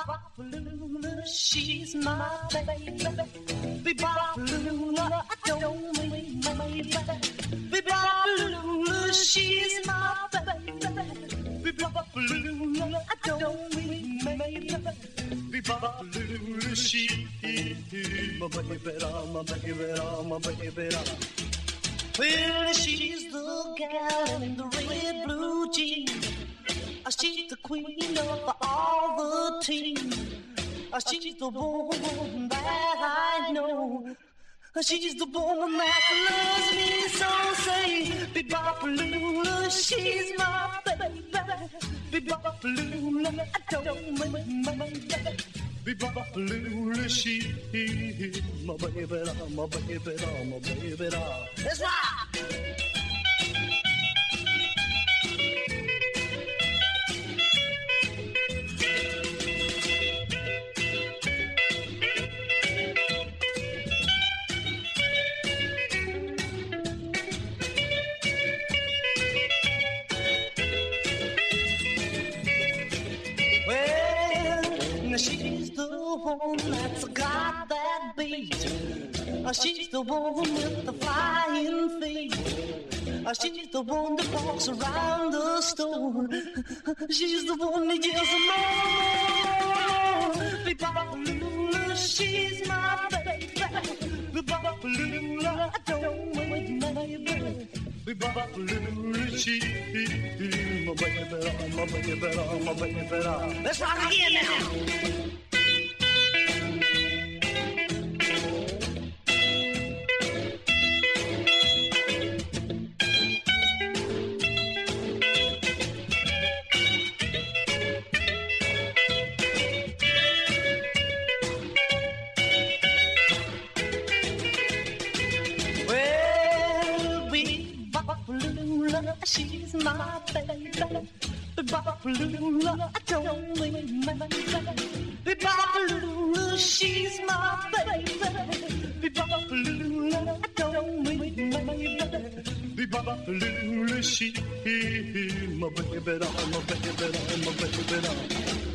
Bebopalula, she's my baby. Bebopalula, I don't mean my baby. Bebopalula, she's my baby. Bebopalula, I don't mean my baby. Bebopalula, she's my baby, my baby. Well, she's the gal in the red blue jeans. She's the queen of all the team. She's the woman that I know. She's the woman that loves me so. Say, Bebopalula, she's my baby. Bebopalula, I don't mean my baby. Bebopalula, she's my baby, my baby, my baby. That's right. She's the one that's got that beat. She's the one with the flying feet. She's the one that walks around the store. She's the one that yells more. Bebopalula, she's my baby. Bebopalula, I don't wait my baby. Bebopalula, she's my baby, my baby, my baby. Let's rock again now. She's my baby. Bebopalula, I don't mean my baby. Bebopalula, she's my baby. Bebopalula, I don't mean my baby. Bebopalula, she's my baby, my baby, my baby.